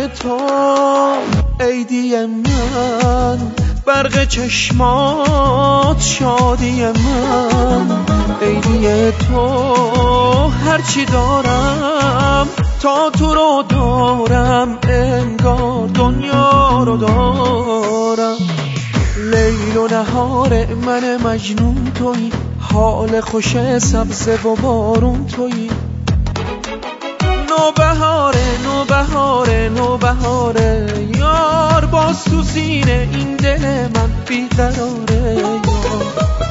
تو عیدی من، برق چشمات شادی من، عیدی تو هرچی دارم تا تو رو دارم، انگار دنیا رو دارم. لیل و نهار من مجنون تویی، حال خوش سبزه و بارون تویی. نوبهاره نوبهاره نوبهاره یار، باز تو سینه این دل من بیقراره یار.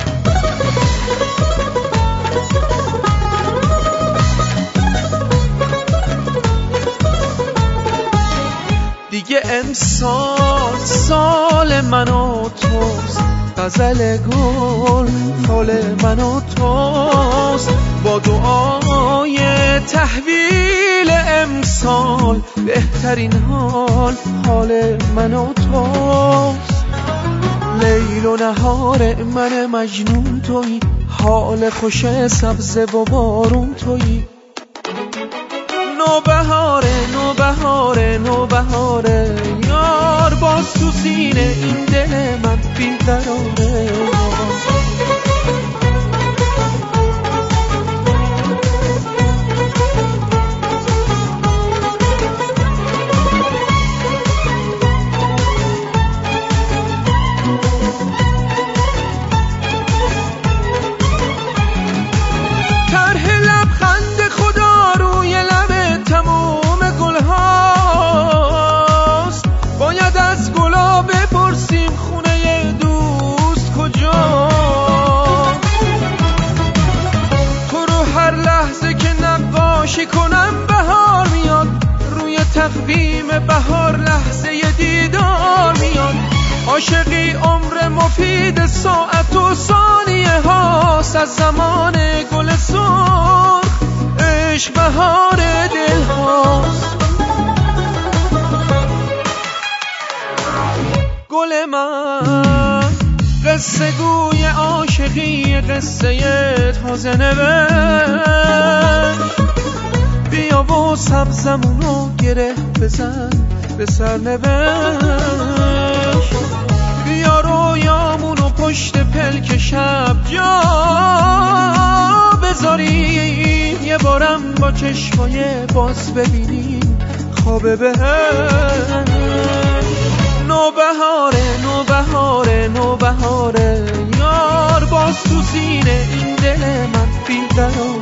دیگه امسال سال من و توست، غزل گل فال من و توست. با دعای تحویل امسال بهترین حال من و توست. لیل و نهار من مجنون تویی، حال خوش سبزه و بارون تویی. نوبهاره نوبهاره نوبهاره یار، باز تو سینه این دل من بیقراره یار. کنم بهار میاد، روی تقویم بهار لحظه دیدار میاد. عاشقی عمر مفید ساعت و ثانیه هاست، از زمان گل سرخ عشق بهار دل هاست. گل من قصه گوی عاشقی، قصه تازه نوشت. بیا و سبزمونو گره بزن به سرنوشت. بیا رویامونو پشت پلک شب جا بذاریم، یه بارم با چشمای باز ببینیم خواب بهشت. نوبهاره نوبهاره نوبهاره یار، باز تو سینه این دل من بیقراره.